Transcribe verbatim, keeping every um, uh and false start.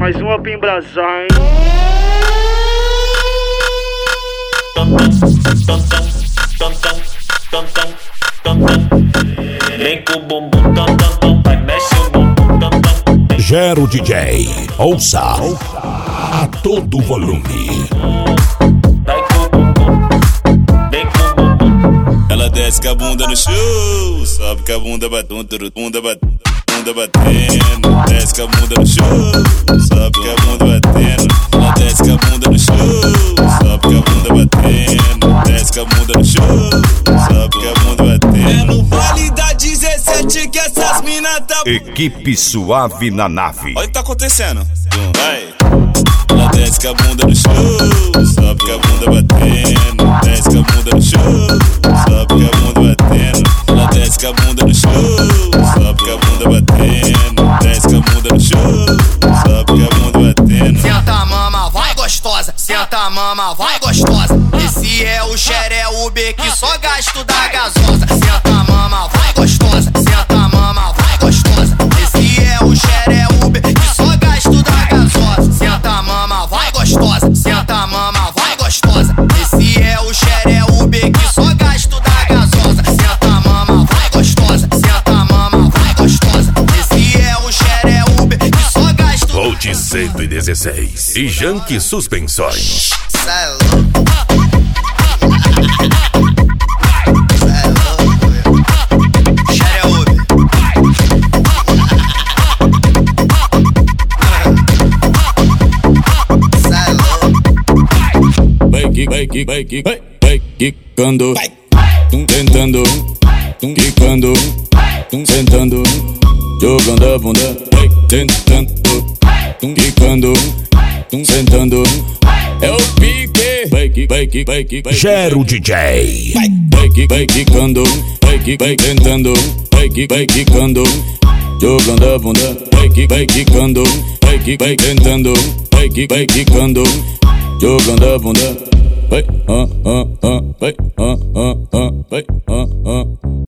Mais uma pra embrasar, hein? Vem com o bumbum tam tam tam, vai mexe o bumbum tam tam. Gero D J, ouça a todo volume. Vai com o bumbum, vem com o bumbum. Ela desce com a bunda no chão, sobe com a bunda batendo, bunda batendo, bunda batendo. Desce com a bunda no chão, sobe com a bunda batendo. Ela desce com a bunda no chão, sobe com a bunda batendo. Desce com a bunda no chão, sobe com a bunda batendo. É no baile da dezessete que essas mina tá. Equipe Suave na nave. Olha o que tá acontecendo. Vai. Ela desce com a bunda no chão, sobe com a bunda batendo. Desce com a bunda no chão, sobe com a bunda batendo. Ela desce com a bunda no chão, sobe com a bunda batendo. Desce com a bunda no chão, sobe com a bunda batendo. Senta mama, vai gostosa. Senta mama, vai gostosa. Esse é o Xeré B que só gasto da gasosa. Senta mama, vai gostosa. Senta mama, vai gostosa. Esse é o Xeré B que só gasto da gasosa. Senta mama, vai gostosa. Senta mama, vai gostosa. Esse é o Xeré B que só gasto da gasosa. Senta mama, vai gostosa. Senta mama, vai gostosa. Esse é o Xeré B que só gasto da Volt cento e dezesseis e Janque Suspensões. Cê é louco. Cê é louco. Xeré B. Cê é louco. Vai que, vai que, vai que, vai, vai quicando, tum tentando, tum quicando, tum sentando, jogando a bunda, vai tentando, tum quicando, tum sentando. É o pique, vai que, vai que, vai que, vai Gero D J. vai, vai que, vai quicando, vai que, vai tentando, vai que, vai quicando, jogando a bunda, vai que, vai quicando, vai que, vai tentando, vai que, vai quicando, jogando a bunda, vai, ah, ah, ah, vai, ah, ah, ah, vai, ah, ah.